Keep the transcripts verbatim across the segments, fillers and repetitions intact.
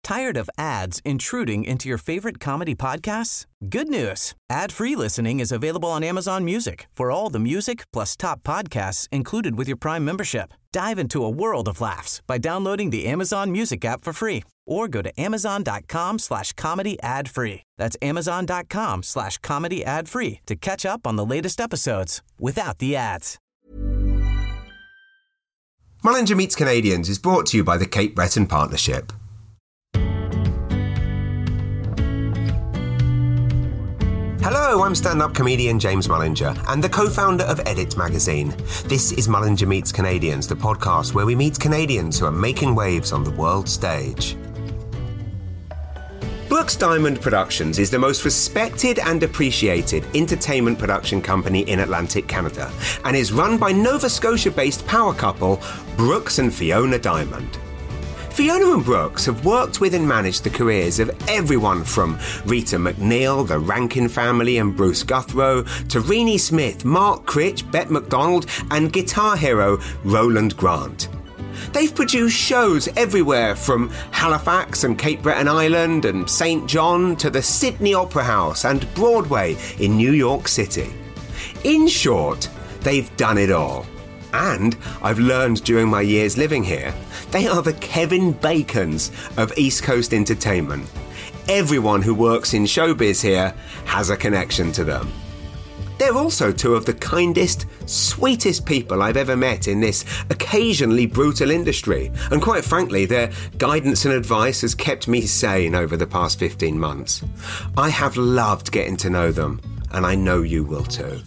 Tired of ads intruding into your favorite comedy podcasts? Good news. Ad-free listening is available on Amazon Music for all the music plus top podcasts included with your Prime membership. Dive into a world of laughs by downloading the Amazon Music app for free or go to amazon.com slash comedy ad free. That's amazon.com slash comedy ad free to catch up on the latest episodes without the ads. Mullinger Meets Canadians is brought to you by the Cape Breton Partnership. Hello, I'm stand-up comedian James Mullinger and the co-founder of Edit magazine. This is Mullinger Meets Canadians, the podcast where we meet Canadians who are making waves on the world stage. Brooks Diamond Productions is the most respected and appreciated entertainment production company in Atlantic Canada and is run by Nova Scotia-based power couple Brooks and Fiona Diamond. Fiona and Brooks have worked with and managed the careers of everyone from Rita McNeil, the Rankin family and Bruce Guthrow, to Renee Smith, Mark Critch, Bette McDonald and guitar hero Roland Grant. They've produced shows everywhere from Halifax and Cape Breton Island and Saint John to the Sydney Opera House and Broadway in New York City. In short, they've done it all. And I've learned during my years living here, they are the Kevin Bacons of East Coast entertainment. Everyone who works in showbiz here has a connection to them. They're also two of the kindest, sweetest people I've ever met in this occasionally brutal industry. And quite frankly, their guidance and advice has kept me sane over the past fifteen months. I have loved getting to know them, and I know you will too.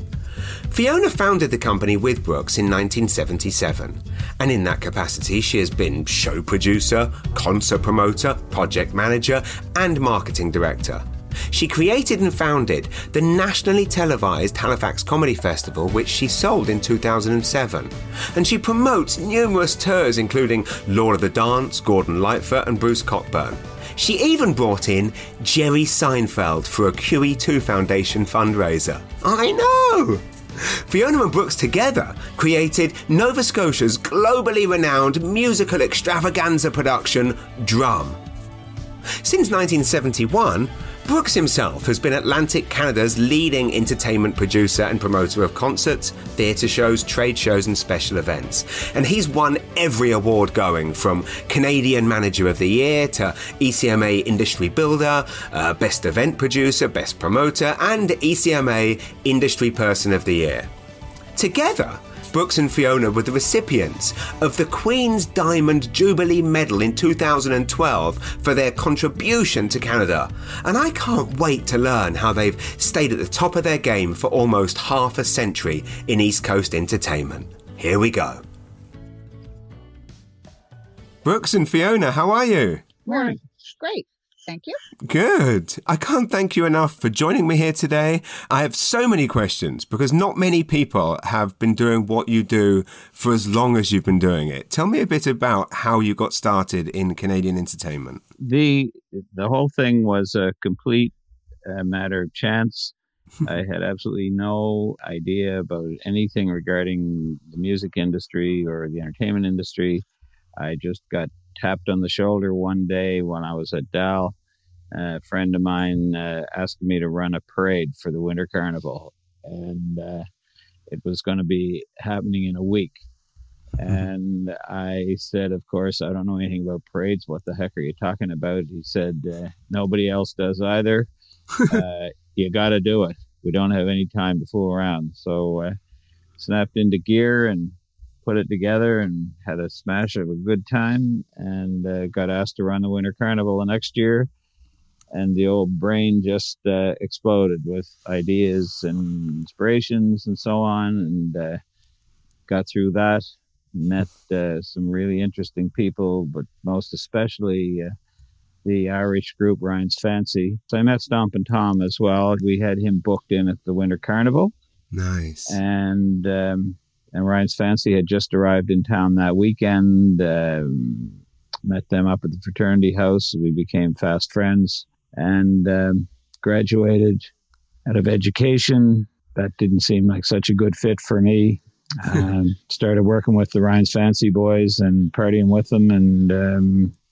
Fiona founded the company with Brooks in nineteen seventy-seven, and in that capacity she has been show producer, concert promoter, project manager, and marketing director. She created and founded the nationally televised Halifax Comedy Festival, which she sold in two thousand seven. And she promotes numerous tours, including Lord of the Dance, Gordon Lightfoot, and Bruce Cockburn. She even brought in Jerry Seinfeld for a Q E two Foundation fundraiser. I know! Fiona and Brooks together created Nova Scotia's globally renowned musical extravaganza production, Drum. Since nineteen seventy-one, Brooks himself has been Atlantic Canada's leading entertainment producer and promoter of concerts, theatre shows, trade shows and special events. And he's won every award going, from Canadian Manager of the Year to E C M A Industry Builder, uh, Best Event Producer, Best Promoter and E C M A Industry Person of the Year. Together, Brooks and Fiona were the recipients of the Queen's Diamond Jubilee Medal in two thousand twelve for their contribution to Canada, and I can't wait to learn how they've stayed at the top of their game for almost half a century in East Coast entertainment. Here we go. Brooks and Fiona, how are you? Morning. Great. Thank you. Good. I can't thank you enough for joining me here today. I have so many questions because not many people have been doing what you do for as long as you've been doing it. Tell me a bit about how you got started in Canadian entertainment. The the whole thing was a complete uh, matter of chance. I had absolutely no idea about anything regarding the music industry or the entertainment industry. I just got tapped on the shoulder one day when I was at D A L. A friend of mine uh, asked me to run a parade for the Winter Carnival, and uh, it was going to be happening in a week. And I said, of course, I don't know anything about parades. What the heck are you talking about? He said, uh, nobody else does either. Uh, you got to do it. We don't have any time to fool around. So uh, snapped into gear and put it together and had a smash of a good time, and uh, got asked to run the Winter Carnival the next year. And the old brain just uh, exploded with ideas and inspirations and so on, and uh, got through that, met uh, some really interesting people, but most especially uh, the Irish group Ryan's Fancy. So I met Stompin' Tom as well. We had him booked in at the Winter Carnival. Nice. And um, and Ryan's Fancy had just arrived in town that weekend. Um, met them up at the fraternity house. We became fast friends. And um, graduated out of education. That didn't seem like such a good fit for me. Um, started working with the Ryan's Fancy boys and partying with them, and um,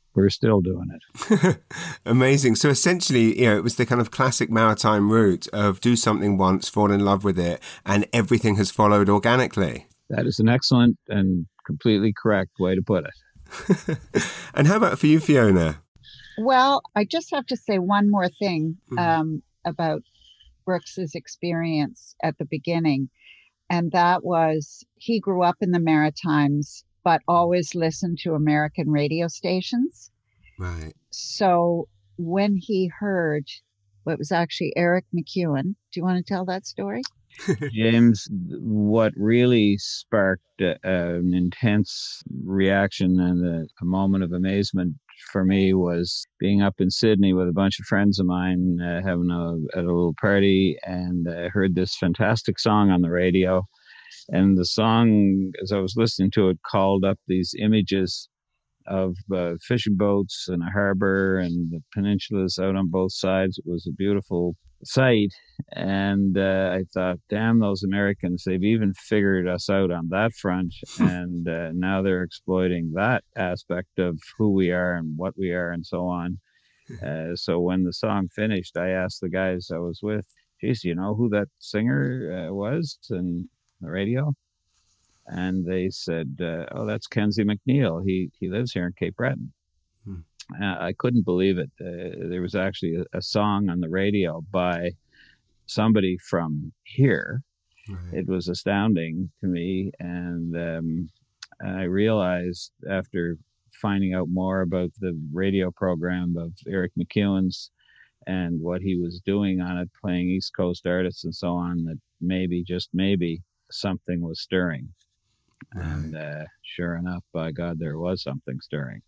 we're still doing it. Amazing. So essentially, you know, it was the kind of classic maritime route of do something once, fall in love with it, and everything has followed organically. That is an excellent and completely correct way to put it. And how about for you, Fiona? Well, I just have to say one more thing Mm-hmm. um, about Brooks's experience at the beginning. And that was he grew up in the Maritimes, but always listened to American radio stations. Right. So when he heard, well, it was actually Eric McEwen. Do you want to tell that story? James, what really sparked uh, an intense reaction and a, a moment of amazement for me was being up in Sydney with a bunch of friends of mine uh, having a, at a little party, and I heard this fantastic song on the radio. And the song, as I was listening to it, called up these images of uh, fishing boats and a harbor and the peninsulas out on both sides. It was a beautiful sight. And uh, I thought, damn those Americans, they've even figured us out on that front. And uh, now they're exploiting that aspect of who we are and what we are and so on. Uh, so when the song finished, I asked the guys I was with, geez, you know who that singer uh, was and the radio? And they said, uh, oh, that's Kenzie McNeil. He he lives here in Cape Breton. Hmm. Uh, I couldn't believe it. Uh, there was actually a, a song on the radio by somebody from here. Right. It was astounding to me. And um, I realized after finding out more about the radio program of Eric McEwen's and what he was doing on it, playing East Coast artists and so on, that maybe, just maybe, something was stirring. Right. And uh, sure enough, by God, there was something stirring.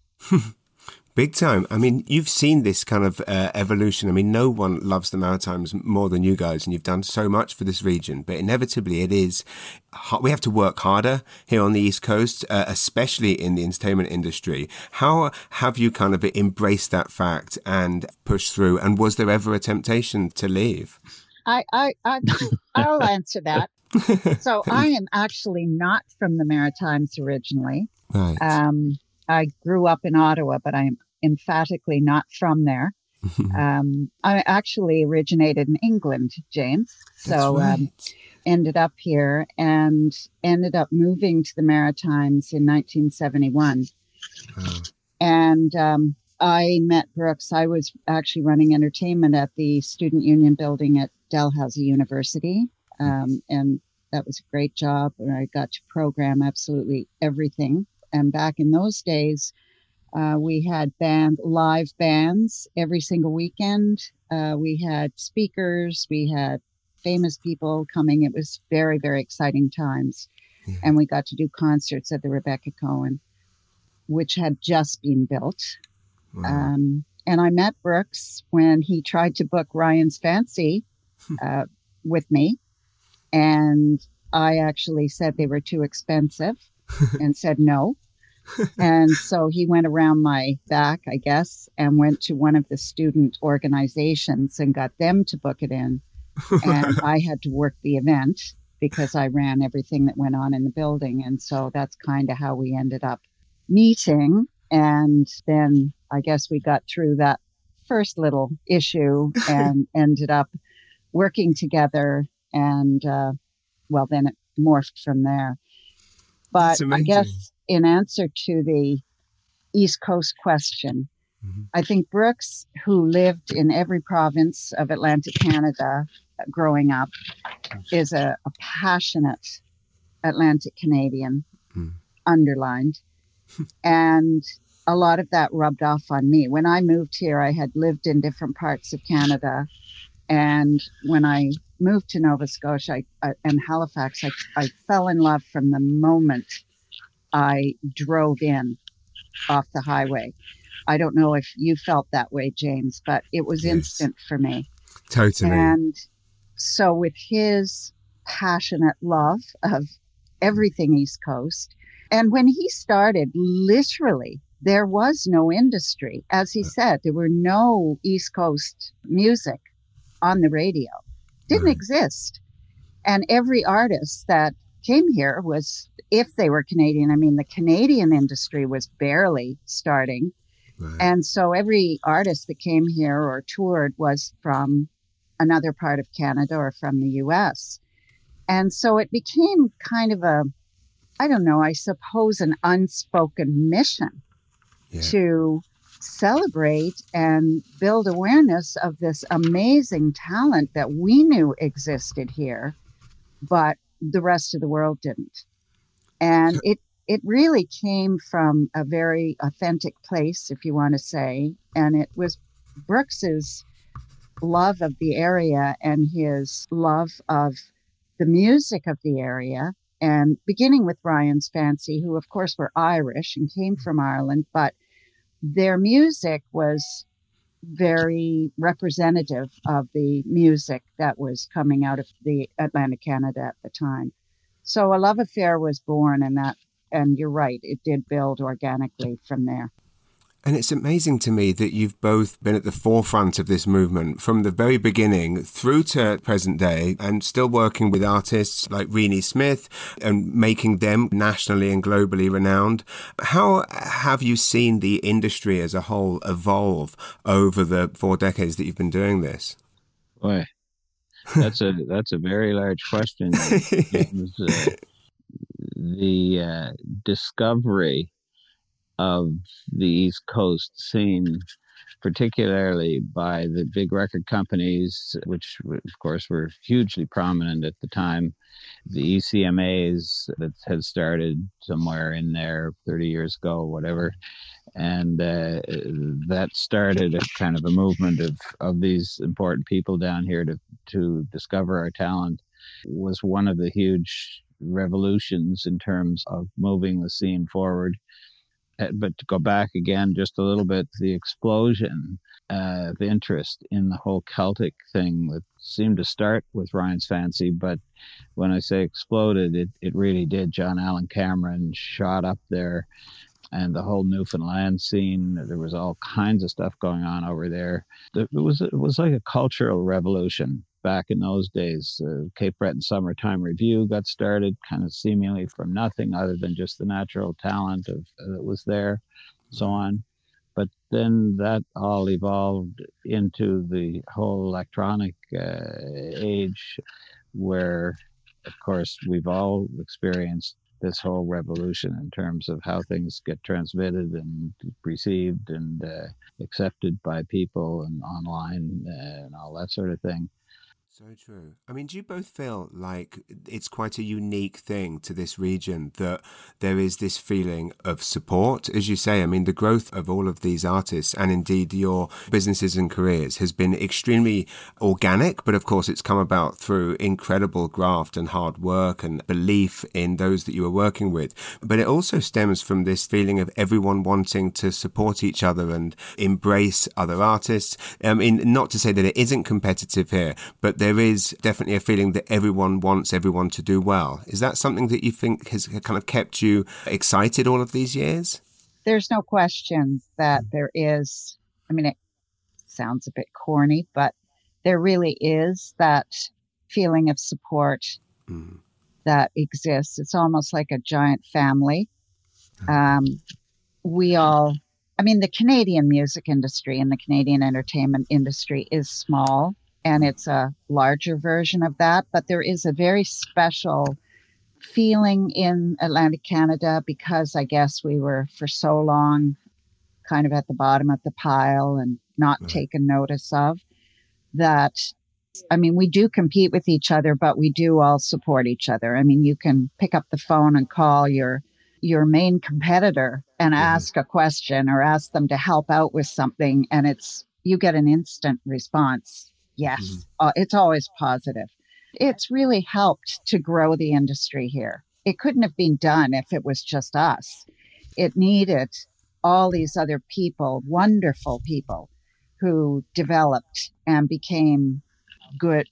Big time. I mean, you've seen this kind of uh, evolution. I mean, no one loves the Maritimes more than you guys, and you've done so much for this region. But inevitably, it is we have to work harder here on the East Coast, uh, especially in the entertainment industry. How have you kind of embraced that fact and pushed through? And was there ever a temptation to leave? I, I, I I'll answer that. So I am actually not from the Maritimes originally. Right. Um, I grew up in Ottawa, but I'm emphatically not from there. um, I actually originated in England, James. So right. um, ended up here and ended up moving to the Maritimes in nineteen seventy-one. Oh. And um, I met Brooks. I was actually running entertainment at the Student Union building at Dalhousie University. Um, and that was a great job. And I got to program absolutely everything. And back in those days, uh, we had band live bands every single weekend. Uh, we had speakers. We had famous people coming. It was very, very exciting times. Yeah. And we got to do concerts at the Rebecca Cohen, which had just been built. Wow. Um, and I met Brooks when he tried to book Ryan's Fancy uh, with me. And I actually said they were too expensive and said no. And so he went around my back, I guess, and went to one of the student organizations and got them to book it in. And I had to work the event because I ran everything that went on in the building. And so that's kind of how we ended up meeting. And then I guess we got through that first little issue and ended up working together. And, uh, well, then it morphed from there. But I guess in answer to the East Coast question, mm-hmm. I think Brooks, who lived in every province of Atlantic Canada growing up, is a, a passionate Atlantic Canadian, mm. underlined. And a lot of that rubbed off on me. When I moved here, I had lived in different parts of Canada. And when I moved to Nova Scotia I, I, and Halifax, I, I fell in love from the moment I drove in off the highway. I don't know if you felt that way, James, but it was yes. instant for me. Totally. And so with his passionate love of everything East Coast, and when he started, literally, there was no industry. As he said, there were no East Coast music on the radio. Didn't right. exist. And every artist that came here was, if they were Canadian, I mean, the Canadian industry was barely starting. Right. And so every artist that came here or toured was from another part of Canada or from the U S. And so it became kind of a, I don't know, I suppose an unspoken mission Yeah. to celebrate and build awareness of this amazing talent that we knew existed here, but the rest of the world didn't. And it it really came from a very authentic place, if you want to say, and it was Brooks's love of the area and his love of the music of the area, and beginning with Ryan's Fancy, who of course were Irish and came from Ireland, but their music was very representative of the music that was coming out of the Atlantic Canada at the time. So a love affair was born, and that, and you're right, it did build organically from there. And it's amazing to me that you've both been at the forefront of this movement from the very beginning through to present day, and still working with artists like Renee Smith and making them nationally and globally renowned. How have you seen the industry as a whole evolve over the four decades that you've been doing this? Boy, that's a that's a very large question. James. Uh, the uh, discovery of the East Coast scene, particularly by the big record companies, which of course were hugely prominent at the time, the E C M As that had started somewhere in there thirty years ago, whatever. And uh, that started a kind of a movement of, of these important people down here to, to discover our talent. Was one of the huge revolutions in terms of moving the scene forward. But to go back again just a little bit, the explosion uh, of interest in the whole Celtic thing that seemed to start with Ryan's Fancy, but when I say exploded, it, it really did. John Allen Cameron shot up there, and the whole Newfoundland scene, there was all kinds of stuff going on over there. It was, it was like a cultural revolution. Back in those days, uh, Cape Breton Summertime Review got started kind of seemingly from nothing other than just the natural talent of uh, that was there, so on. But then that all evolved into the whole electronic uh, age, where, of course, we've all experienced this whole revolution in terms of how things get transmitted and received and uh, accepted by people and online uh, and all that sort of thing. So true. I mean, do you both feel like it's quite a unique thing to this region that there is this feeling of support, as you say? I mean, the growth of all of these artists and indeed your businesses and careers has been extremely organic, but of course it's come about through incredible graft and hard work and belief in those that you are working with. But it also stems from this feeling of everyone wanting to support each other and embrace other artists. I mean, not to say that it isn't competitive here, but there is definitely a feeling that everyone wants everyone to do well. Is that something that you think has kind of kept you excited all of these years? There's no question that there is. I mean, it sounds a bit corny, but there really is that feeling of support mm. that exists. It's almost like a giant family. Um, we all, I mean, the Canadian music industry and the Canadian entertainment industry is small. And it's a larger version of that, but there is a very special feeling in Atlantic Canada because I guess we were for so long kind of at the bottom of the pile and not right. taken notice of that. I mean, we do compete with each other, but we do all support each other. I mean, you can pick up the phone and call your your main competitor and mm-hmm. ask a question or ask them to help out with something, and it's you get an instant response. Yes, mm-hmm. uh, it's always positive. It's really helped to grow the industry here. It couldn't have been done if it was just us. It needed all these other people, wonderful people, who developed and became good,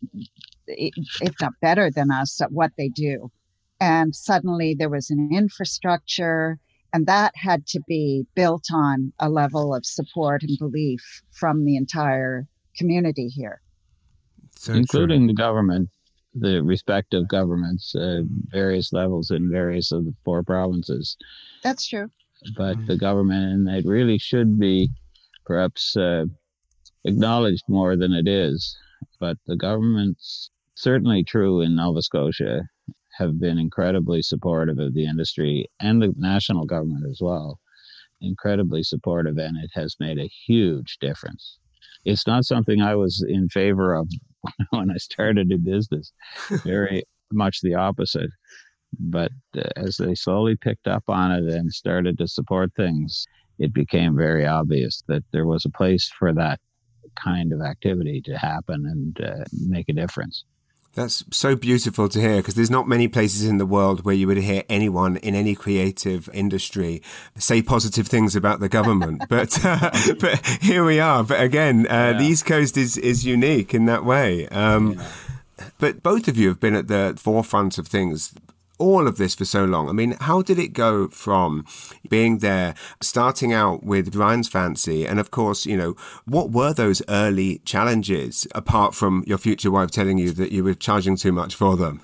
if not better than us, at what they do. And suddenly there was an infrastructure, and that had to be built on a level of support and belief from the entire community here. So including true. The government, the respective governments, uh, various levels in various of the four provinces. That's true. but the government, and it really should be perhaps uh, acknowledged more than it is. But the government's certainly true in Nova Scotia have been incredibly supportive of the industry, and the national government as well, incredibly supportive, and it has made a huge difference. It's not something I was in favor of when I started in business, very much the opposite. But uh, as they slowly picked up on it and started to support things, it became very obvious that there was a place for that kind of activity to happen and uh, make a difference. That's so beautiful to hear, because there's not many places in the world where you would hear anyone in any creative industry say positive things about the government. but uh, but here we are. But again, uh, yeah. the East Coast is, is unique in that way. Um, yeah. But both of you have been at the forefront of things, all of this for so long. I mean, how did it go from being there, starting out with Ryan's Fancy? And of course, you know, what were those early challenges, apart from your future wife telling you that you were charging too much for them?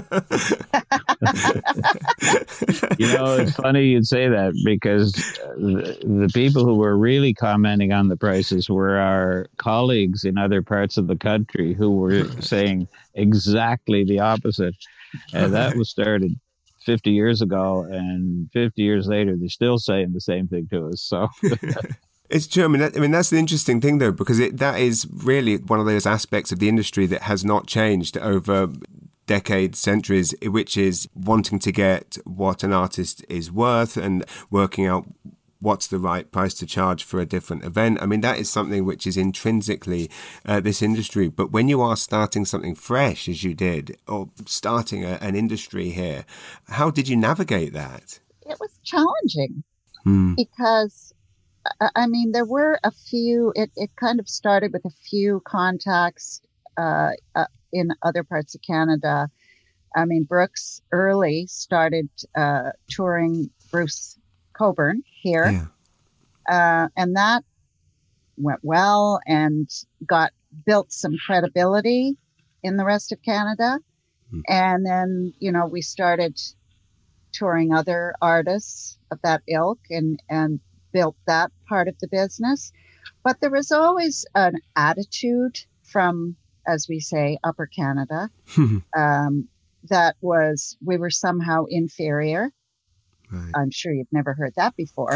You know, it's funny you'd say that, because the, the people who were really commenting on the prices were our colleagues in other parts of the country who were saying exactly the opposite. And that was started fifty years ago, and fifty years later, they're still saying the same thing to us. So it's true. I mean, that, I mean, that's the interesting thing, though, because it, that is really one of those aspects of the industry that has not changed over decades, centuries, which is wanting to get what an artist is worth and working out what's the right price to charge for a different event. I mean, that is something which is intrinsically uh, this industry. But when you are starting something fresh, as you did, or starting a, an industry here, how did you navigate that? It was challenging hmm. because, I mean, there were a few, it, it kind of started with a few contacts uh, uh, in other parts of Canada. I mean, Brooks early started uh, touring Bruce Cockburn here, yeah. uh, and that went well and got built some credibility in the rest of Canada. Mm. And then, you know, we started touring other artists of that ilk and, and built that part of the business. But there was always an attitude from, as we say, Upper Canada, um, that was we were somehow inferior. Right. I'm sure you've never heard that before,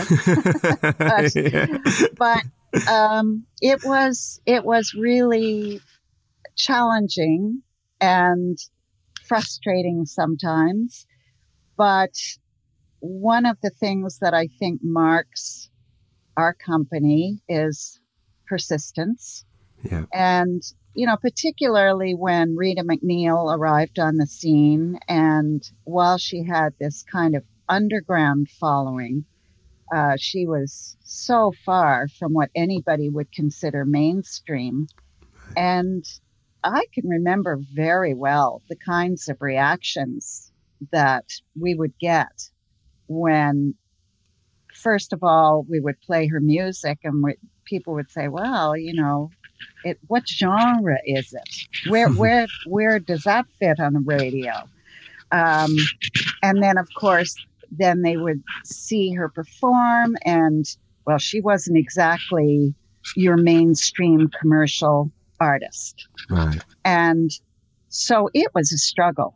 but, yeah. but um, it was it was really challenging and frustrating sometimes. But one of the things that I think marks our company is persistence. Yeah. And, you know, particularly when Rita McNeil arrived on the scene, and while she had this kind of underground following, uh, she was so far from what anybody would consider mainstream. And I can remember very well the kinds of reactions that we would get when, first of all, we would play her music, and we, people would say, well, you know, it, what genre is it? Where, where, where does that fit on the radio? Um, and then, of course, then they would see her perform, and, well, she wasn't exactly your mainstream commercial artist. Right. And so it was a struggle.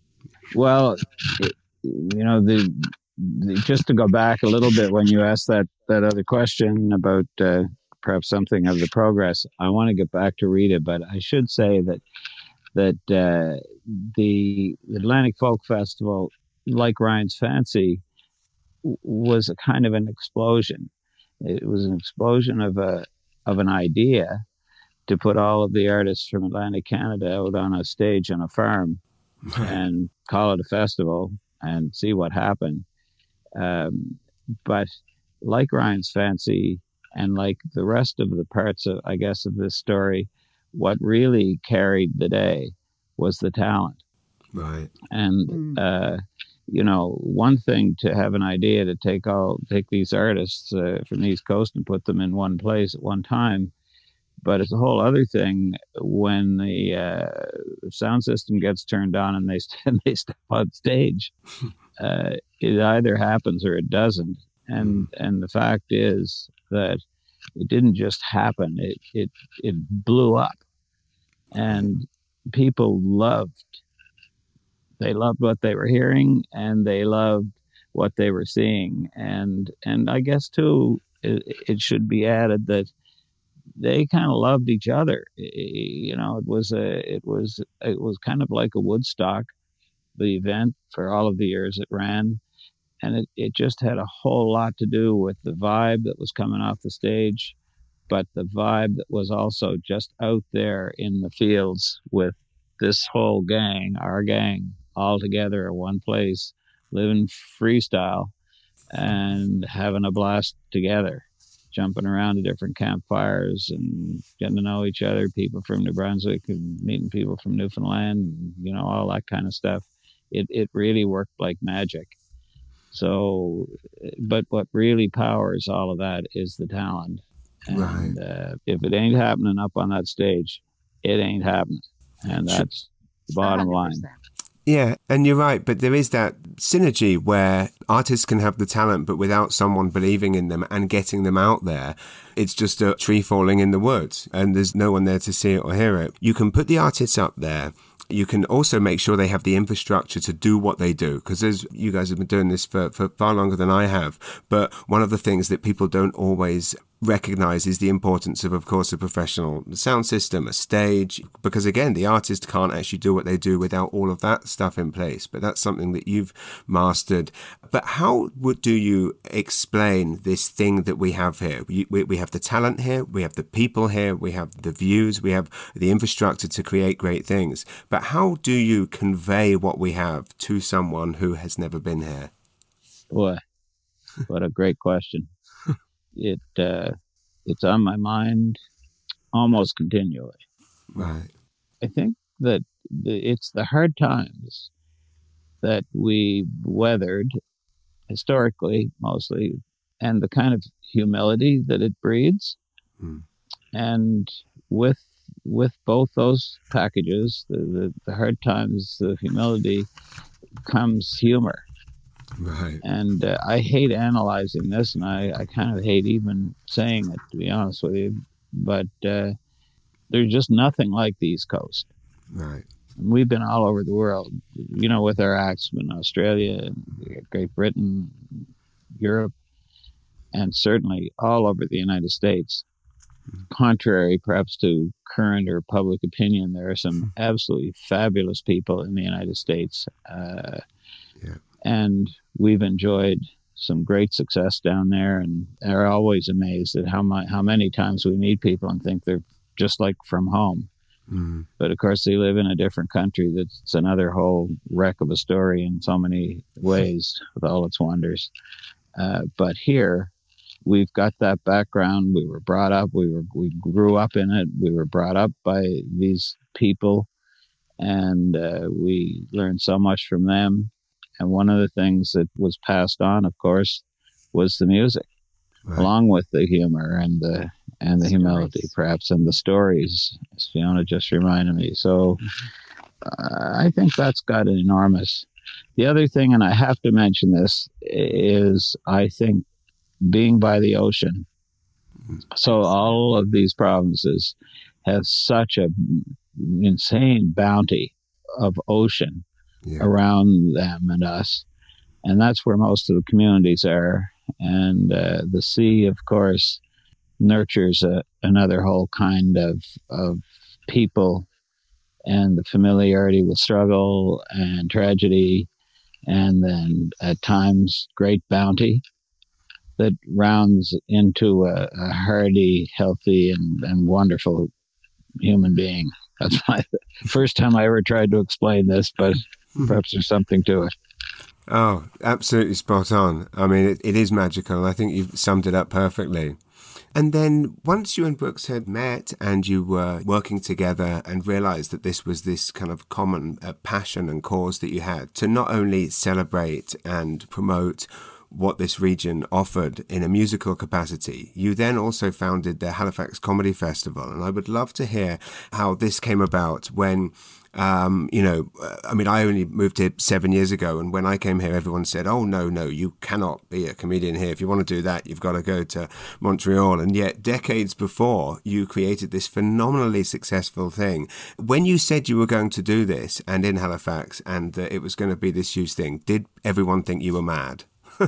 Well, it, you know, the, the just to go back a little bit when you asked that, that other question about uh, perhaps something of the progress, I want to get back to Rita, but I should say that that uh, the Atlantic Folk Festival, like Ryan's Fancy, w- was a kind of an explosion. It was an explosion of a of an idea to put all of the artists from Atlantic Canada out on a stage on a farm and call it a festival and see what happened. Um, but like Ryan's Fancy and like the rest of the parts of, I guess, of this story, what really carried the day was the talent. Right. And, mm. uh, you know, one thing to have an idea to take all, take these artists uh, from the East Coast and put them in one place at one time. But it's a whole other thing when the uh, sound system gets turned on and they, st- they step on stage. Uh, it either happens or it doesn't. And and the fact is that it didn't just happen. It it it blew up, and people loved. They loved what they were hearing, and they loved what they were seeing. And and I guess too, it, it should be added that they kind of loved each other. You know, it was a it was it was kind of like a Woodstock, the event, for all of the years it ran. And it, it just had a whole lot to do with the vibe that was coming off the stage, but the vibe that was also just out there in the fields with this whole gang, our gang, all together at one place, living freestyle and having a blast together, jumping around to different campfires and getting to know each other, people from New Brunswick and meeting people from Newfoundland, and, you know, all that kind of stuff. It it really worked like magic. So, but what really powers all of that is the talent. And right. uh, if it ain't happening up on that stage, it ain't happening. And that's the bottom one hundred percent. line. Yeah, and you're right, but there is that synergy where artists can have the talent, but without someone believing in them and getting them out there, it's just a tree falling in the woods, and there's no one there to see it or hear it. You can put the artists up there. You can also make sure they have the infrastructure to do what they do, because as you guys have been doing this for, for far longer than I have. But one of the things that people don't always recognize is the importance of, of course, a professional sound system, a stage, because again, the artist can't actually do what they do without all of that stuff in place. But that's something that you've mastered. But how would, do you explain this thing that we have here? We, we, we have the talent here, we have the people here, we have the views, we have the infrastructure to create great things. But how do you convey what we have to someone who has never been here? Boy, what a great question. It uh, it's on my mind almost continually. Right. I think that the, it's the hard times that we weathered historically, mostly, and the kind of humility that it breeds. Mm. And with with both those packages, the, the, the hard times, the humility, comes humor. Right. And uh, I hate analyzing this, and I, I kind of hate even saying it, to be honest with you. But uh, there's just nothing like the East Coast. Right. And we've been all over the world, you know, with our acts in Australia, Great Britain, Europe, and certainly all over the United States. Mm-hmm. Contrary, perhaps, to current or public opinion, there are some absolutely fabulous people in the United States. Uh, yeah. And we've enjoyed some great success down there, and are always amazed at how my, how many times we meet people and think they're just like from home. Mm. But of course, they live in a different country. That's another whole wreck of a story in so many ways, with all its wonders. Uh, but here, we've got that background. We were brought up. We were we grew up in it. We were brought up by these people, and uh, we learned so much from them. And one of the things that was passed on, of course, was the music, right, along with the humor and the and the humility, perhaps, and the stories, as Fiona just reminded me. So uh, I think that's got an enormous. The other thing, and I have to mention this, is I think being by the ocean. So all of these provinces have such a insane bounty of ocean. Yeah. Around them and us, and that's where most of the communities are. And uh, the sea, of course, nurtures a, another whole kind of of people, and the familiarity with struggle and tragedy, and then at times great bounty that rounds into a, a hardy, healthy, and, and wonderful human being. That's my first time I ever tried to explain this, but perhaps there's something to it. Oh, absolutely spot on. I mean, it, it is magical. I think you've summed it up perfectly. And then once you and Brooks had met and you were working together and realized that this was this kind of common uh, passion and cause that you had to not only celebrate and promote what this region offered in a musical capacity, you then also founded the Halifax Comedy Festival. And I would love to hear how this came about when Um, you know, I mean, I only moved here seven years ago, and when I came here, everyone said, "Oh no, no, you cannot be a comedian here. If you want to do that, you've got to go to Montreal." And yet, decades before, you created this phenomenally successful thing. When you said you were going to do this, and in Halifax, and uh, it was going to be this huge thing, did everyone think you were mad?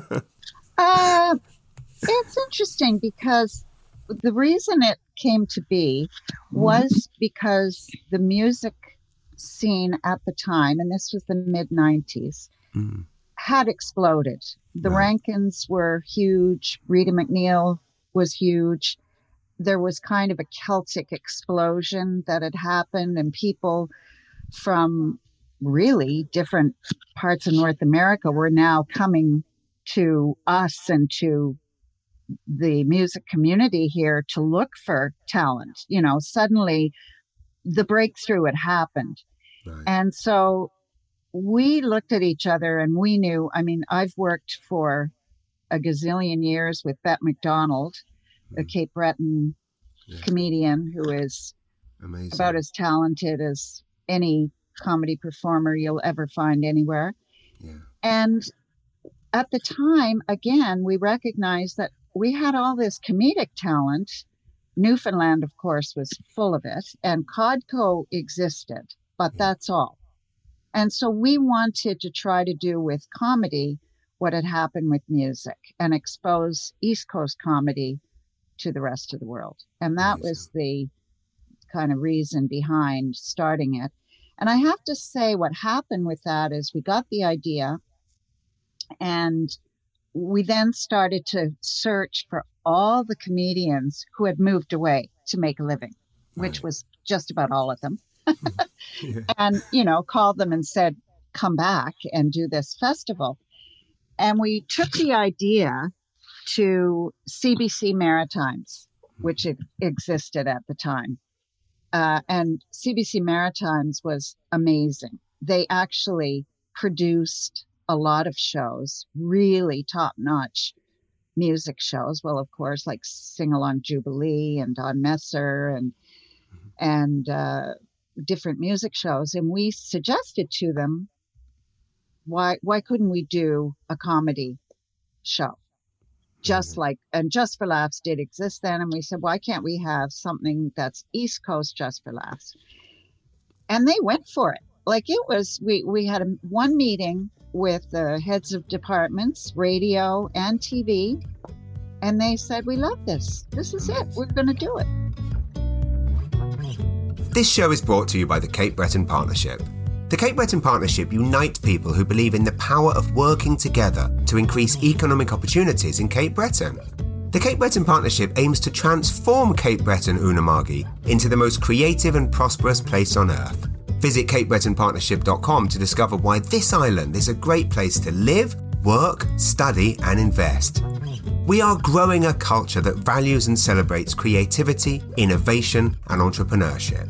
uh, it's interesting because the reason it came to be was because the music scene at the time, and this was the mid nineties, mm. had exploded. The right. Rankins were huge. Rita McNeil was huge. There was kind of a Celtic explosion that had happened, and people from really different parts of North America were now coming to us and to the music community here to look for talent. You know, suddenly the breakthrough had happened. Right. And so we looked at each other and we knew, I mean, I've worked for a gazillion years with Bette McDonald, mm. a Cape Breton yeah. comedian who is Amazing. About as talented as any comedy performer you'll ever find anywhere. Yeah. And at the time, again, we recognized that we had all this comedic talent. Newfoundland, of course, was full of it, and Codco existed, but that's all. And so we wanted to try to do with comedy what had happened with music and expose East Coast comedy to the rest of the world. And that was the kind of reason behind starting it. And I have to say what happened with that is we got the idea, and we then started to search for all the comedians who had moved away to make a living, which right. was just about all of them. yeah. And, you know, called them and said, come back and do this festival. And we took the idea to C B C Maritimes, which it existed at the time. Uh, and C B C Maritimes was amazing. They actually produced a lot of shows, really top-notch music shows. Well, of course, like Sing Along Jubilee and Don Messer and and uh, different music shows. And we suggested to them, why why couldn't we do a comedy show? Just like, and Just for Laughs did exist then. And we said, why can't we have something that's East Coast Just for Laughs? And they went for it. Like it was, we, we had a, one meeting with the heads of departments, radio and T V. And they said, we love this. This is it. We're going to do it. This show is brought to you by the Cape Breton Partnership. The Cape Breton Partnership unites people who believe in the power of working together to increase economic opportunities in Cape Breton. The Cape Breton Partnership aims to transform Cape Breton Unama'ki into the most creative and prosperous place on earth. Visit cape breton partnership dot com to discover why this island is a great place to live, work, study and invest. We are growing a culture that values and celebrates creativity, innovation and entrepreneurship.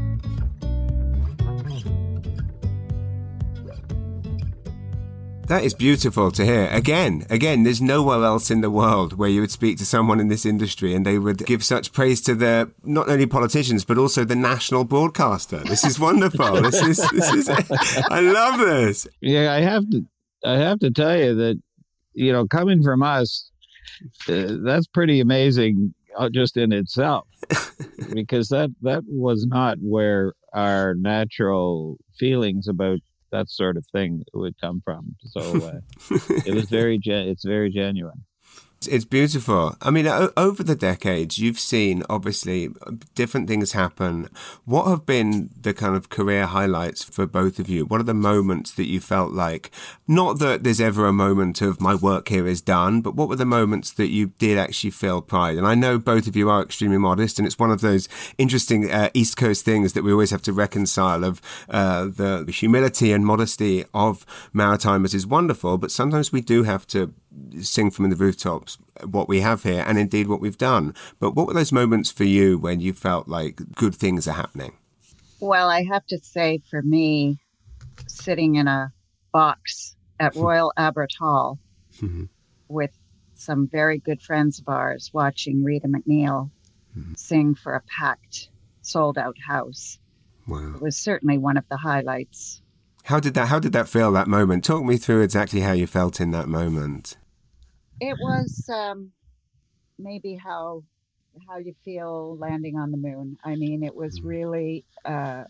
That is beautiful to hear. Again, again, there's nowhere else in the world where you would speak to someone in this industry and they would give such praise to the, not only politicians, but also the national broadcaster. This is wonderful. this is, this is, I love this. Yeah, I have to, I have to tell you that, you know, coming from us, uh, that's pretty amazing uh, just in itself, because that, that was not where our natural feelings about that sort of thing would come from. So uh, it was very, gen- it's very genuine. It's beautiful. I mean, o- over the decades, you've seen, obviously, different things happen. What have been the kind of career highlights for both of you? What are the moments that you felt like, not that there's ever a moment of my work here is done, but what were the moments that you did actually feel pride? And I know both of you are extremely modest, and it's one of those interesting uh, East Coast things that we always have to reconcile of uh, the, the humility and modesty of Maritimers is wonderful, but sometimes we do have to sing from the rooftops what we have here and indeed what we've done. But what were those moments for you when you felt like good things are happening? Well, I have to say for me, sitting in a box at Royal Albert Hall mm-hmm. with some very good friends of ours watching Rita McNeil mm-hmm. sing for a packed, sold out house Wow. It was certainly one of the highlights. How did that, how did that feel, that moment? Talk me through exactly how you felt in that moment. It was um, maybe how how you feel landing on the moon. I mean, it was really, uh,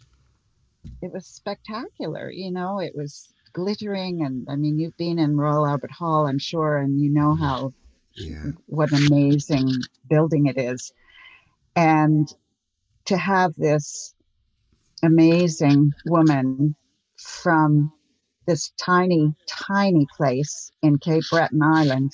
it was spectacular. You know, it was glittering, and I mean, you've been in Royal Albert Hall, I'm sure, and you know how Yeah. what an amazing building it is. And to have this amazing woman from this tiny, tiny place in Cape Breton Island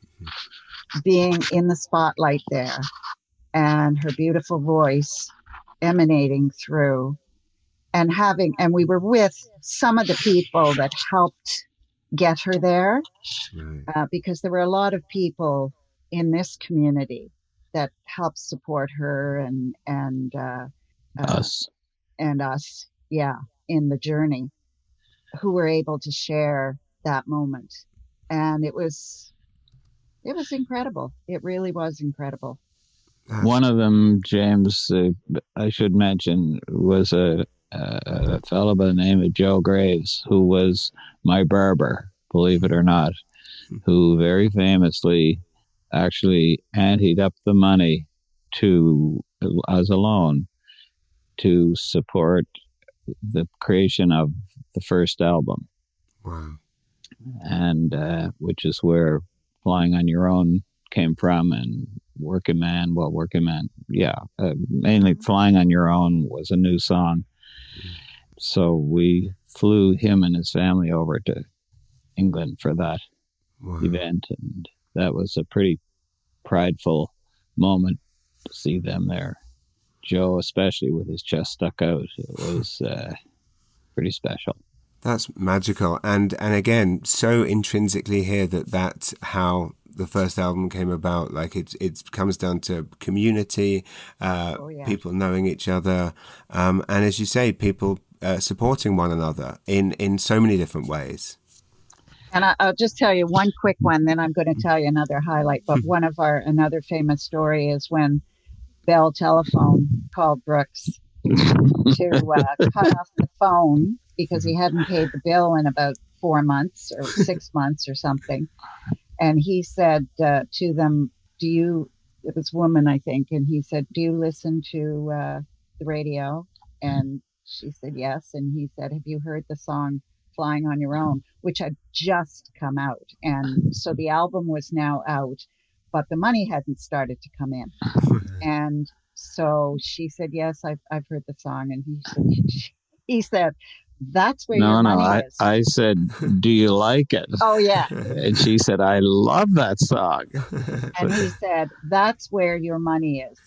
being in the spotlight there, and her beautiful voice emanating through, and having, and we were with some of the people that helped get her there, Right. uh, because there were a lot of people in this community that helped support her and and uh, uh, Us. and us, yeah, in the journey, who were able to share that moment, and it was it was incredible. It really was incredible. That's, One of them, James, uh, I should mention, was a, a, a fellow by the name of Joe Graves, who was my barber, believe it or not, who very famously actually anteed up the money to as a loan to support the creation of the first album, wow. and uh, which is where Flying on Your Own came from, and Working Man, well, Working Man, yeah, uh, mainly Flying on Your Own was a new song. So we flew him and his family over to England for that Wow. event, and that was a pretty prideful moment to see them there. Joe, especially with his chest stuck out, it was uh, pretty special. That's magical, and and again, so intrinsically here that that's how the first album came about. Like it, it comes down to community, uh, Oh, yeah. people knowing each other, um, and as you say, people uh, supporting one another in in so many different ways. And I, I'll just tell you one quick one, then I'm going to tell you another highlight. But one of our another famous story is when Bell Telephone called Brooks to uh, cut off the phone because he hadn't paid the bill in about four months or six months or something. And he said uh, to them, do you, it was a woman, I think, and he said, do you listen to uh, the radio? And she said, yes. And he said, have you heard the song Flying on Your Own, which had just come out? And so the album was now out, but the money hadn't started to come in. And so she said, yes, I've, I've heard the song. And he said, he said, that's where no, your no, money I, is. I said, do you like it? Oh, yeah. And she said, I love that song. And he said, that's where your money is.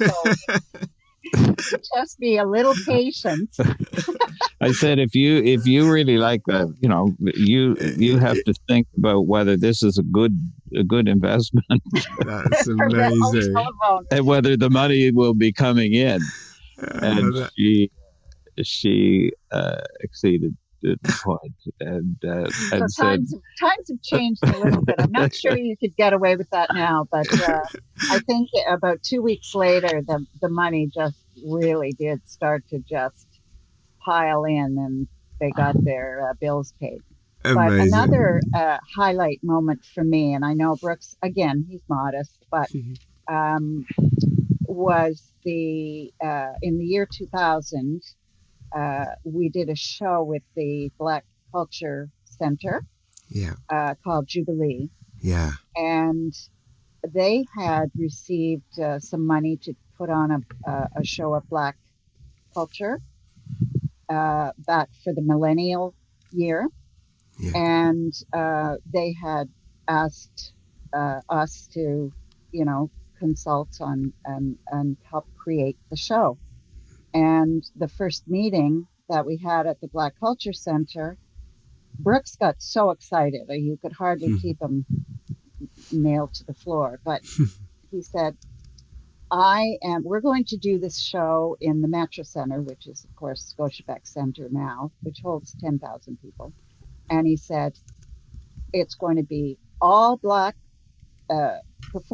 So just be a little patient. I said, if you if you really like that, you know, you you have to think about whether this is a good a good investment. That's amazing. And whether the money will be coming in. Uh, And that, she she uh, exceeded the point and uh, So and said, times, times have changed a little bit. I'm not sure you could get away with that now, but uh, I think about two weeks later, the, the money just really did start to just pile in, and they got their uh, bills paid. But amazing. another uh, highlight moment for me, and I know Brooks, again, he's modest, but um, was the, uh, in the year two thousand, uh, we did a show with the Black Culture Center Yeah. uh, called Jubilee. Yeah. And they had received uh, some money to put on a, uh, a show of Black culture uh, back for the millennial year. Yeah. And uh, they had asked uh, us to, you know, consult on and, and help create the show. And the first meeting that we had at the Black Culture Center, Brooks got so excited, you could hardly Hmm. keep him nailed to the floor. But he said, I am, we're going to do this show in the Metro Center, which is, of course, Scotiabank Center now, which holds ten thousand people. And he said, it's going to be all Black uh,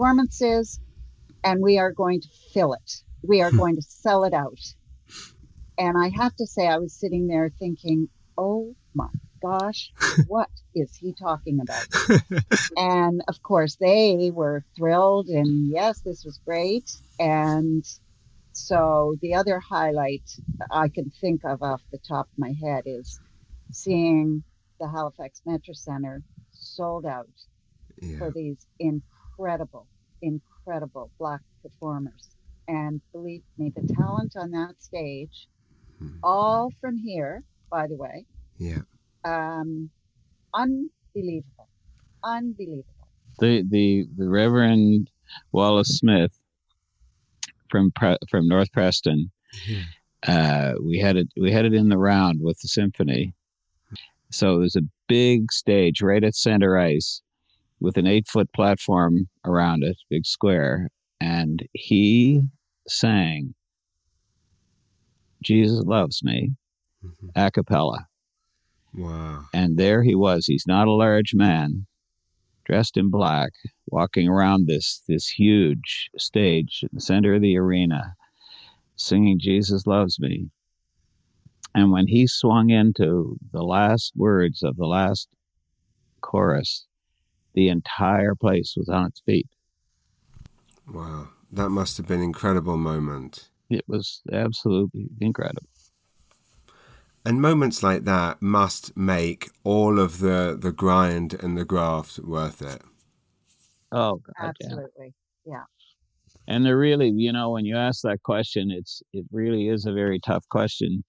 performances, and we are going to fill it. We are going to sell it out. and I have to say, I was sitting there thinking, oh my gosh, what is he talking about? And of course, they were thrilled, and yes, this was great. And so the other highlight I can think of off the top of my head is seeing the Halifax Metro Center sold out yeah. for these incredible, incredible Black performers. And believe me, the talent on that stage, hmm. all from here, by the way, yeah, um, unbelievable, unbelievable. The the the Reverend Wallace Smith from from North Preston, yeah. uh, we had it we had it in the round with the symphony. So there's a big stage right at center ice with an eight foot platform around it, big square, and he sang "Jesus Loves Me" mm-hmm. a cappella. Wow. And there he was. He's not a large man, dressed in black, walking around this this huge stage in the center of the arena, singing "Jesus Loves Me." And when he swung into the last words of the last chorus, the entire place was on its feet. Wow. That must have been an incredible moment. It was absolutely incredible. And moments like that must make all of the, the grind and the graft worth it. Oh, God, absolutely. Yeah. yeah. And they're really, you know, when you ask that question, it's it really is a very tough question,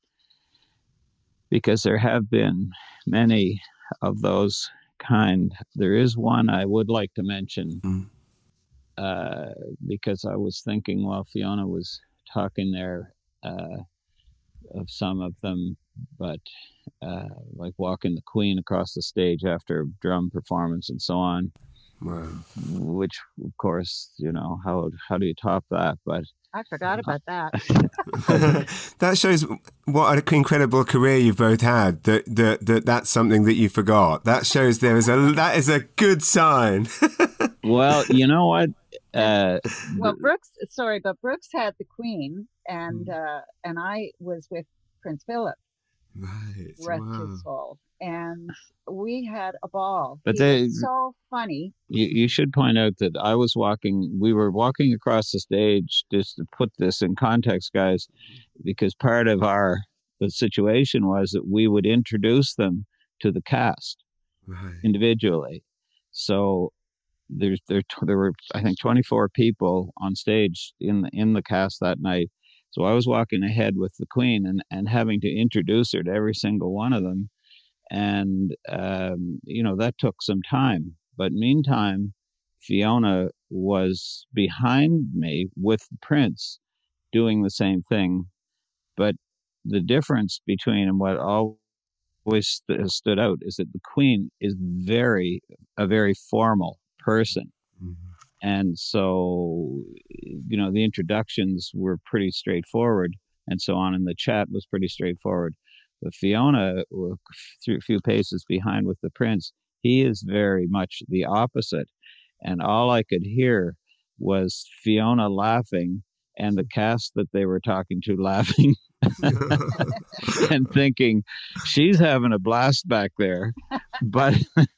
because there have been many of those kind. There is one I would like to mention, mm. uh, because I was thinking while Fiona was talking there uh, of some of them, but uh, like walking the Queen across the stage after a drum performance and so on. Wow. Which, of course, you know, how how do you top that? But I forgot about that. That shows what an incredible career you've both had. That that that that's something that you forgot. That shows there is a that is a good sign. Well, you know what? Uh, well, Brooks, sorry, but Brooks had the Queen, and uh, and I was with Prince Philip. Right. Rest Wow. his soul. And we had a ball. But he they, was so funny. You, you should point out that I was walking, we were walking across the stage, just to put this in context, guys, because part of our the situation was that we would introduce them to the cast right. individually. So there's there there were I think twenty-four people on stage in the in the cast that night. So I was walking ahead with the Queen and, and having to introduce her to every single one of them. And, um, you know, that took some time. But meantime, Fiona was behind me with the Prince doing the same thing. But the difference between and what always st- stood out is that the Queen is very, a very formal person. Mm-hmm. And so, you know, the introductions were pretty straightforward and so on. And the chat was pretty straightforward. But Fiona, through a few paces behind with the Prince, he is very much the opposite. And all I could hear was Fiona laughing and the cast that they were talking to laughing and thinking, she's having a blast back there. But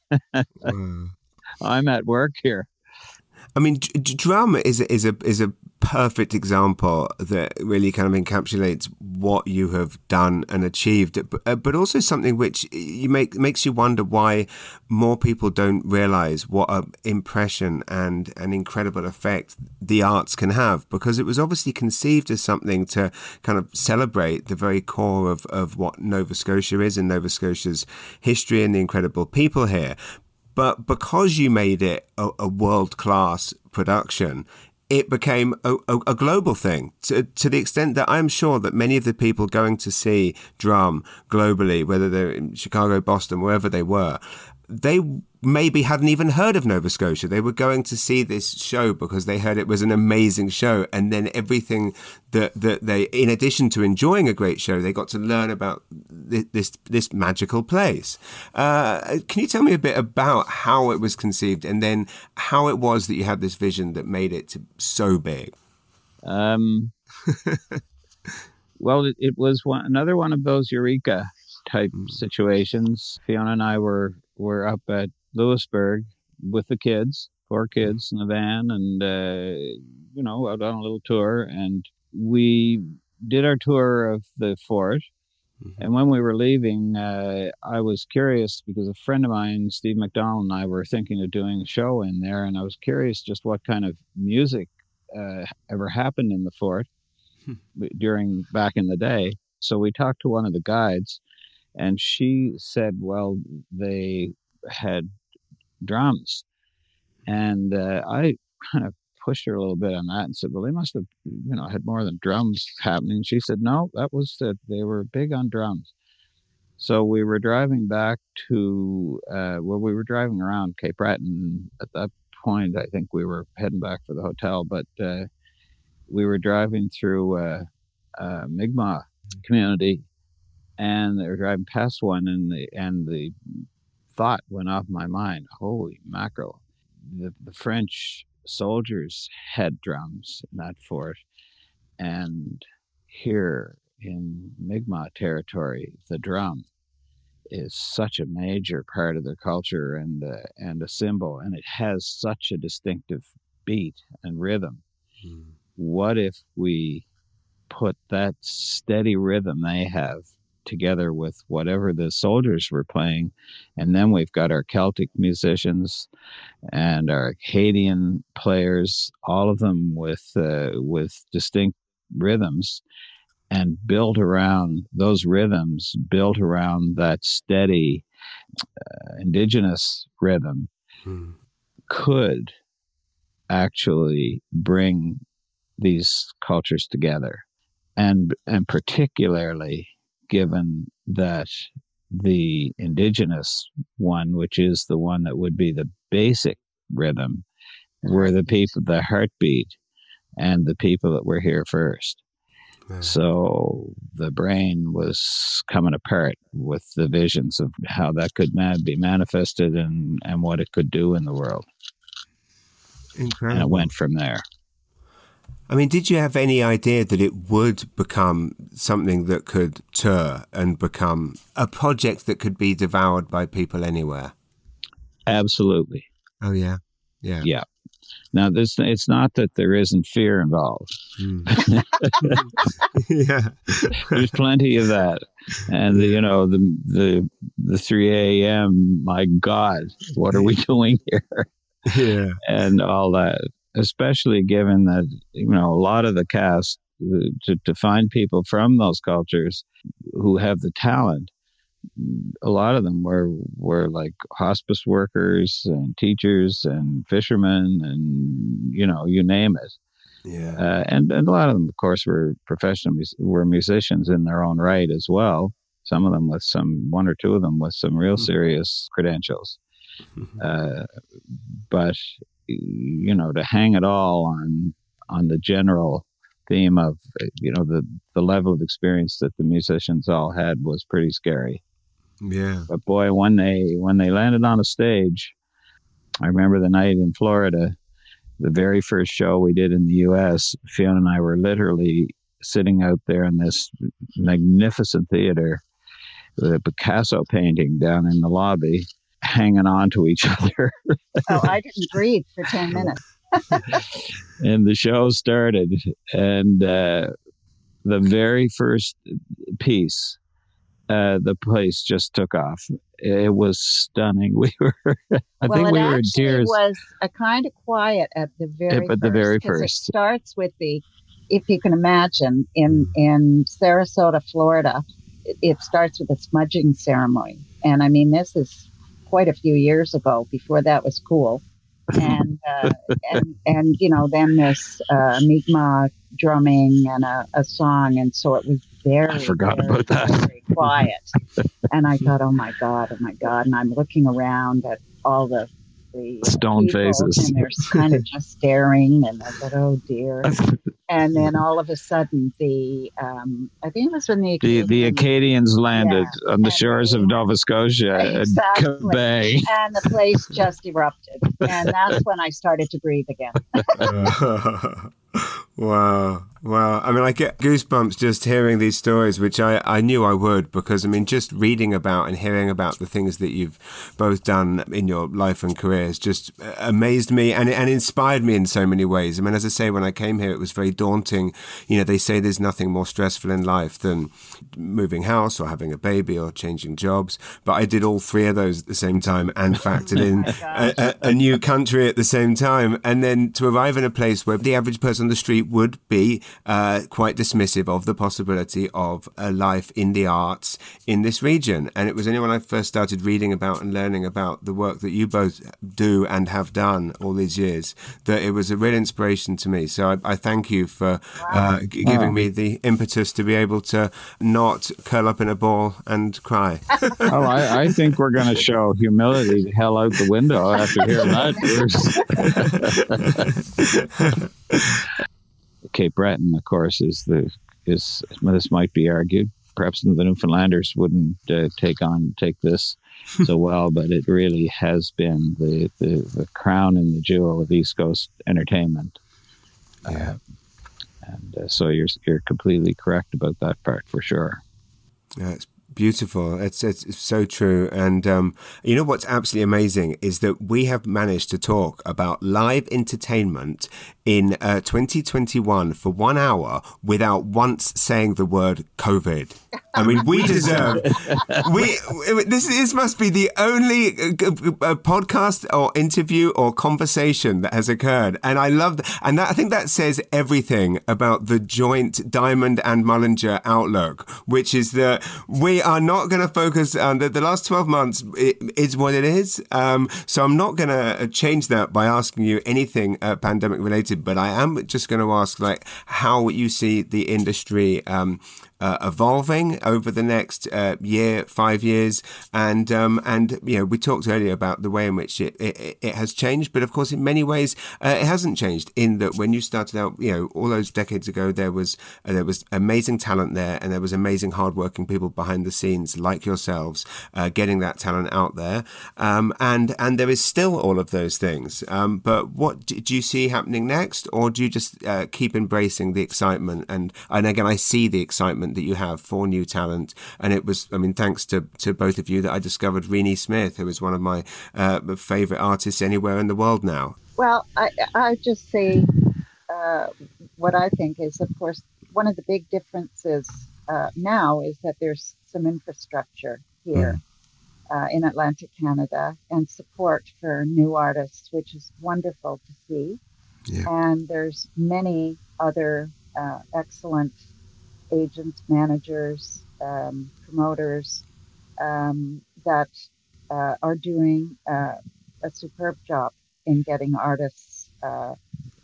I'm at work here. I mean, d- drama is a, is a is a perfect example that really kind of encapsulates what you have done and achieved, but, uh, but also something which you make makes you wonder why more people don't realize what an impression and an incredible effect the arts can have, because it was obviously conceived as something to kind of celebrate the very core of, of what Nova Scotia is and Nova Scotia's history and the incredible people here. But because you made it a, a world-class production, it became a, a, a global thing to, to the extent that I'm sure that many of the people going to see Drum globally, whether they're in Chicago, Boston, wherever they were, they maybe hadn't even heard of Nova Scotia. They were going to see this show because they heard it was an amazing show. And then everything that, that they, in addition to enjoying a great show, they got to learn about this this, this magical place. Uh, can you tell me a bit about how it was conceived and then how it was that you had this vision that made it so big? Um, Well, it, it was one, another one of those eureka type mm. situations. Fiona and I were, were up at Lewisburg with the kids, four kids in the van, and, uh, you know, out on a little tour. And we did our tour of the fort. Mm-hmm. And when we were leaving, uh, I was curious because a friend of mine, Steve McDonald, and I were thinking of doing a show in there. And I was curious just what kind of music uh, ever happened in the fort hmm. during back in the day. So we talked to one of the guides, and she said, well, they had drums. And uh, I kind of pushed her a little bit on that and said, well, they must have, you know, had more than drums happening. She said, no, that was that they were big on drums. So we were driving back to, uh, well, we were driving around Cape Breton. At that point, I think we were heading back for the hotel, but uh, we were driving through uh, uh, Mi'kmaq community, and they were driving past one, and the, and the thought went off my mind, holy mackerel, the, the French soldiers had drums in that fort, and here in Mi'kmaq territory, the drum is such a major part of their culture and uh, and a symbol, and it has such a distinctive beat and rhythm. Mm. What if we put that steady rhythm they have together with whatever the soldiers were playing, and then we've got our Celtic musicians and our Acadian players, all of them with uh, with distinct rhythms, and built around those rhythms, built around that steady uh, indigenous rhythm, hmm. could actually bring these cultures together, and and particularly given that the indigenous one, which is the one that would be the basic rhythm, were the people, the heartbeat, and the people that were here first. Right. So the brain was coming apart with the visions of how that could be manifested and, and what it could do in the world. Incredible. And it went from there. I mean, did you have any idea that it would become something that could tour and become a project that could be devoured by people anywhere? Absolutely. Oh, yeah. Yeah. Yeah. Now, this it's not that there isn't fear involved. Mm. Yeah. There's plenty of that. And, the, you know, the, the, the three a.m., my God, what are we doing here? Yeah. And all that. Especially given that, you know, a lot of the cast, to, to find people from those cultures who have the talent, a lot of them were, were like hospice workers and teachers and fishermen and, you know, you name it. Yeah. Uh, and, and a lot of them, of course, were professional, were musicians in their own right as well. Some of them with some, one or two of them with some real serious credentials. Uh, but you know, to hang it all on on the general theme of, you know, the, the level of experience that the musicians all had was pretty scary. Yeah. But boy, when they when they landed on a stage, I remember the night in Florida, the very first show we did in the U S, Fiona and I were literally sitting out there in this magnificent theater with a Picasso painting down in the lobby, hanging on to each other. Oh, I didn't breathe for ten minutes. And the show started, and uh, the very first piece, uh, the place just took off. It was stunning. We were, I well, think we were in tears. tears. Well, it was a kind of quiet at the very At first. the very first. It starts with the, if you can imagine, in, in Sarasota, Florida, it, it starts with a smudging ceremony. And I mean, this is quite a few years ago, before that was cool. And, uh, and, and, you know, then there's uh, Mi'kmaq drumming and a, a song. And so it was very, I forgot very, about that. very quiet. And I thought, oh my God, oh my God. And I'm looking around at all the, the stone people, faces. and they're kind of just staring. And I thought, oh dear. And then all of a sudden, the um, I think it was when the the, the Acadians landed yeah, on the shores of Nova exactly. Scotia and kabang. And the place just erupted. And that's when I started to breathe again. Wow. Well, I mean, I get goosebumps just hearing these stories, which I, I knew I would, because, I mean, just reading about and hearing about the things that you've both done in your life and career has just amazed me and, and inspired me in so many ways. I mean, as I say, when I came here, it was very daunting. You know, they say there's nothing more stressful in life than moving house or having a baby or changing jobs. But I did all three of those at the same time and factored in a, a, a new country at the same time. And then to arrive in a place where the average person on the street would be Uh, quite dismissive of the possibility of a life in the arts in this region. And it was only when I first started reading about and learning about the work that you both do and have done all these years that it was a real inspiration to me. So I, I thank you for uh, g- giving me the impetus to be able to not curl up in a ball and cry. Oh, I, I think we're going to show humility the hell out the window after hearing that. Cape Breton, of course, is the is this might be argued. Perhaps the Newfoundlanders wouldn't uh, take on take this so well, but it really has been the, the, the crown and the jewel of East Coast entertainment. Yeah. Uh, and uh, so you're you're completely correct about that part for sure. Yeah, it's beautiful. It's, it's it's so true. And um, you know what's absolutely amazing is that we have managed to talk about live entertainment in uh, twenty twenty-one for one hour without once saying the word COVID. I mean, we deserve. We this this must be the only uh, podcast or interview or conversation that has occurred, and I love that. And that, I think that says everything about the joint Diamond and Mullinger outlook, which is that we are not going to focus on the, the last twelve months. It is what it is. Um, so I'm not going to change that by asking you anything uh, pandemic related. But I am just going to ask, like, how you see the industry um, uh, evolving over the next uh, year, five years, and um, and you know, we talked earlier about the way in which it it, it has changed, but of course, in many ways, uh, it hasn't changed. In that, when you started out, you know, all those decades ago, there was uh, there was amazing talent there, and there was amazing, hardworking people behind the scenes, like yourselves, uh, getting that talent out there, um, and and there is still all of those things. Um, but what do, do you see happening next, or do you just uh, keep embracing the excitement? And and again, I see the excitement that you have for new talent, and it was, I mean, thanks to to both of you that I discovered Renee Smith, who is one of my uh, favorite artists anywhere in the world now. Well, I I just say uh, what I think is, of course, one of the big differences uh, now is that there's some infrastructure here. Mm. Uh, in Atlantic Canada, and support for new artists, which is wonderful to see. Yeah. And there's many other uh, excellent agents, managers, um, promoters um, that uh, are doing uh, a superb job in getting artists uh,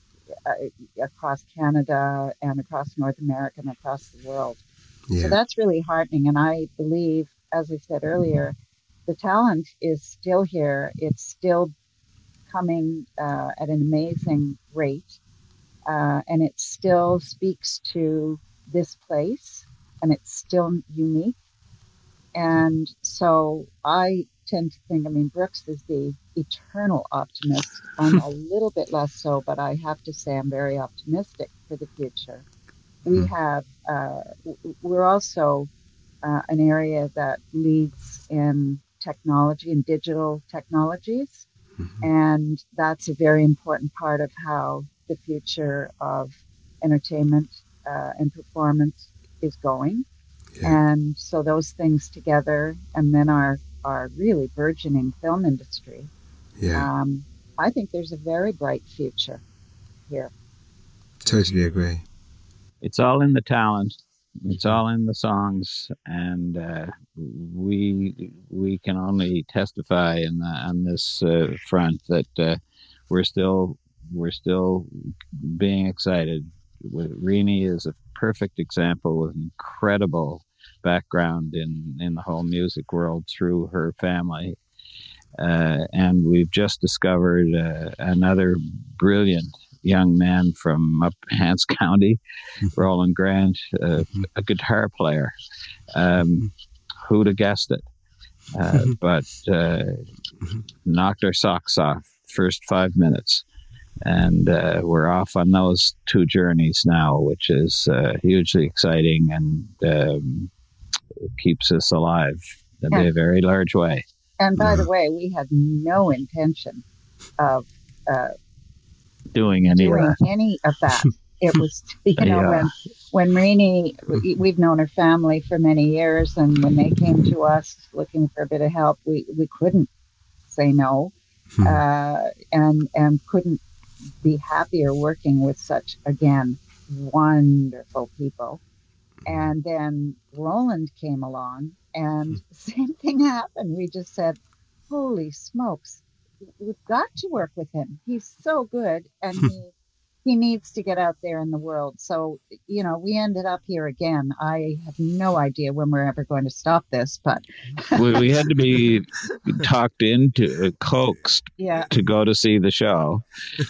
across Canada and across North America and across the world. Yeah. So that's really heartening. And I believe, as I said earlier, the talent is still here. It's still coming uh, at an amazing rate. Uh, and it still speaks to this place, and it's still unique. And so I tend to think, I mean, Brooks is the eternal optimist. I'm a little bit less so, but I have to say I'm very optimistic for the future. We have, uh, we're also uh, an area that leads in technology and digital technologies. Mm-hmm. And that's a very important part of how the future of entertainment uh, and performance is going. Yeah. And so those things together, and then our, our really burgeoning film industry, yeah. um, I think there's a very bright future here. Totally agree. It's all in the talent. It's all in the songs, and uh, we we can only testify in the, on this uh, front that uh, we're still we're still being excited. Renee is a perfect example with incredible background in, in the whole music world through her family, uh, and we've just discovered uh, another brilliant young man from up Hants County, mm-hmm. Roland Grant, uh, mm-hmm. a guitar player. Um, who'd have guessed it? Uh, mm-hmm. But uh, mm-hmm. knocked our socks off first five minutes. And uh, we're off on those two journeys now, which is uh, hugely exciting and um, keeps us alive in yeah. a very large way. And by the way, we had no intention of uh, doing any doing of that. any of that. It was, you know, yeah. when when Rini, we've known her family for many years, and when they came to us looking for a bit of help, we, we couldn't say no, hmm. uh, and and couldn't be happier working with such, again, wonderful people. And then Roland came along, and same thing happened. We just said, holy smokes, we've got to work with him. He's so good, and he he needs to get out there in the world. So, you know, we ended up here again. I have no idea when we're ever going to stop this, but we, we had to be talked into, coaxed yeah. to go to see the show.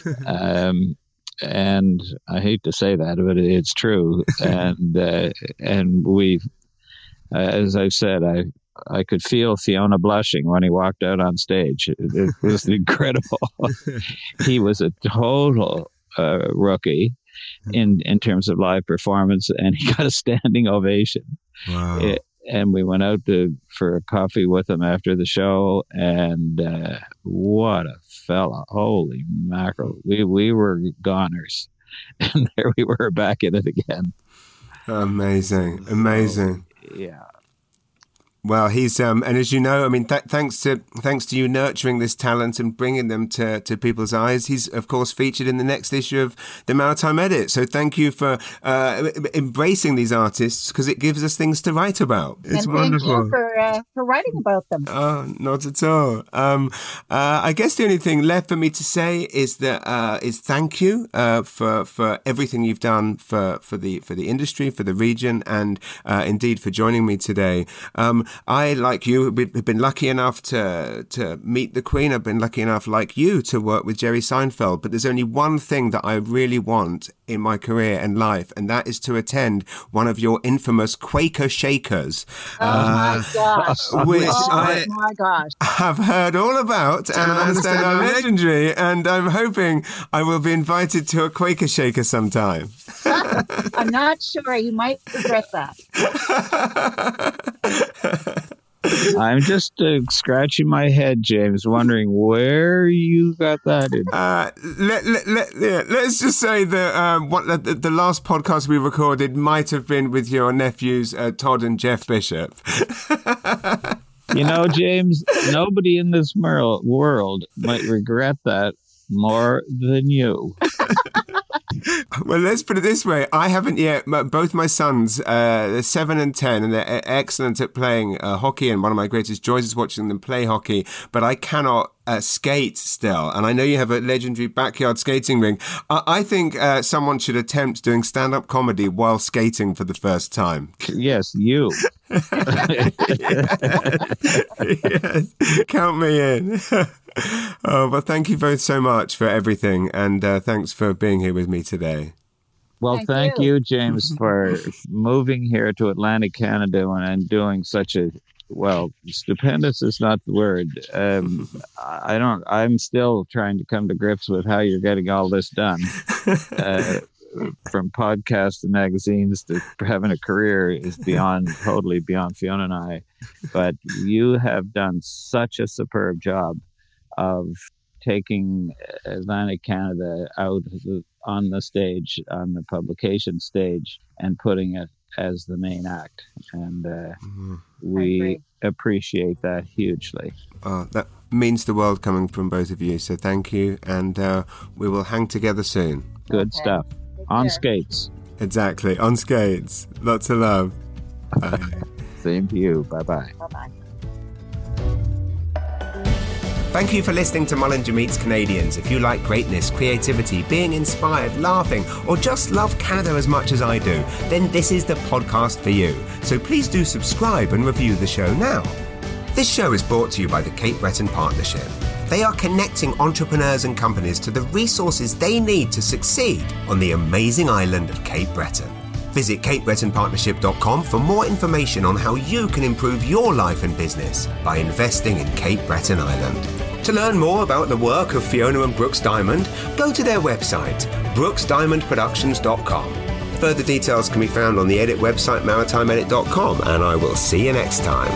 Um, and I hate to say that, but it's true. And uh, and we, uh, as I've said, I I could feel Fiona blushing when he walked out on stage. It, it was incredible. He was a total uh, rookie in in terms of live performance, and he got a standing ovation. Wow. It, and we went out to for a coffee with him after the show, and uh, what a fella! Holy mackerel! We we were goners, and there we were back in it again. Amazing, amazing. So, yeah. Well, he's um, and as you know, I mean, th- thanks to thanks to you nurturing this talent and bringing them to, to people's eyes, he's of course featured in the next issue of the Maritime Edit. So thank you for uh, embracing these artists, because it gives us things to write about. It's and wonderful. Thank you for uh, for writing about them. Oh, not at all. Um, uh, I guess the only thing left for me to say is that uh, is thank you uh, for for everything you've done for, for the for the industry, for the region, and uh, indeed for joining me today. Um, I, like you, have been lucky enough to to meet the Queen. I've been lucky enough, like you, to work with Jerry Seinfeld. But there's only one thing that I really want in my career and life, and that is to attend one of your infamous Quaker Shakers. Oh, uh, my gosh. Which oh, I my gosh. have heard all about and I understand are legendary, and I'm hoping I will be invited to a Quaker Shaker sometime. I'm not sure. You might regret that. I'm just uh, scratching my head, James, wondering where you got that in. Uh, let, let, let, yeah, let's just say that um, what the, the last podcast we recorded might have been with your nephews, uh, Todd and Jeff Bishop. You know, James, nobody in this mer- world might regret that more than you. Well, let's put it this way. I haven't yet. Both my sons, uh, they're seven and ten, and they're excellent at playing uh, hockey. And one of my greatest joys is watching them play hockey. But I cannot uh, skate still. And I know you have a legendary backyard skating ring. I, I think uh, someone should attempt doing stand-up comedy while skating for the first time. Yes, you. Yes. Count me in. Oh, but thank you both so much for everything, and uh, thanks for being here with me today. Well, thank, thank you. you, James, for moving here to Atlantic Canada and doing such a, well, stupendous is not the word. Um, I don't, I'm still trying to come to grips with how you're getting all this done. Uh, from podcasts to magazines to having a career is beyond, totally beyond Fiona and I. But you have done such a superb job of taking Atlantic Canada out on the stage, on the publication stage, and putting it as the main act. And uh, mm-hmm. we appreciate that hugely. Uh, that means the world coming from both of you. So thank you. And uh, we will hang together soon. Good okay. stuff. Take on care. skates. Exactly. On skates. Lots of love. Bye. Same to you. Bye-bye. Bye-bye. Thank you for listening to Mullinger Meets Canadians. If you like greatness, creativity, being inspired, laughing, or just love Canada as much as I do, then this is the podcast for you. So please do subscribe and review the show now. This show is brought to you by the Cape Breton Partnership. They are connecting entrepreneurs and companies to the resources they need to succeed on the amazing island of Cape Breton. Visit cape breton partnership dot com for more information on how you can improve your life and business by investing in Cape Breton Island. To learn more about the work of Fiona and Brooks Diamond, go to their website, brooks diamond productions dot com. Further details can be found on the Edit website, maritime edit dot com, and I will see you next time.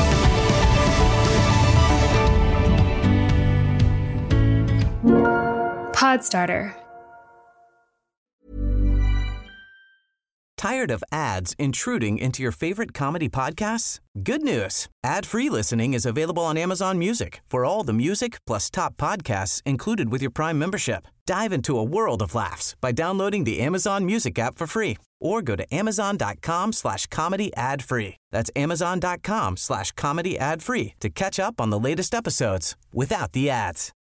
Podstarter. Tired of ads intruding into your favorite comedy podcasts? Good news. Ad-free listening is available on Amazon Music for all the music plus top podcasts included with your Prime membership. Dive into a world of laughs by downloading the Amazon Music app for free or go to amazon.com slash comedy ad free. That's amazon.com slash comedy ad free to catch up on the latest episodes without the ads.